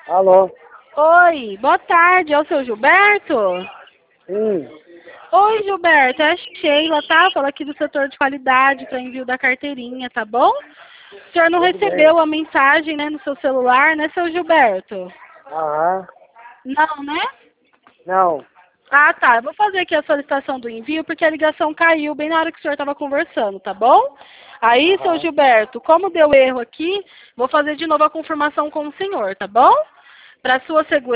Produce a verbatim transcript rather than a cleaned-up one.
Alô? Oi, boa tarde, é o seu Gilberto? Sim. Oi, Gilberto, é a Sheila, tá? Fala aqui do setor de qualidade para envio da carteirinha, tá bom? O senhor não Tudo recebeu bem. a mensagem, né, no seu celular, né, seu Gilberto? Aham. Não, né? Não. Ah, tá. Eu vou fazer aqui a solicitação do envio porque a ligação caiu bem na hora que o senhor estava conversando, tá bom? Aí, seu Aham. Gilberto, como deu erro aqui, vou fazer de novo a confirmação com o senhor, tá bom? Para sua segurança.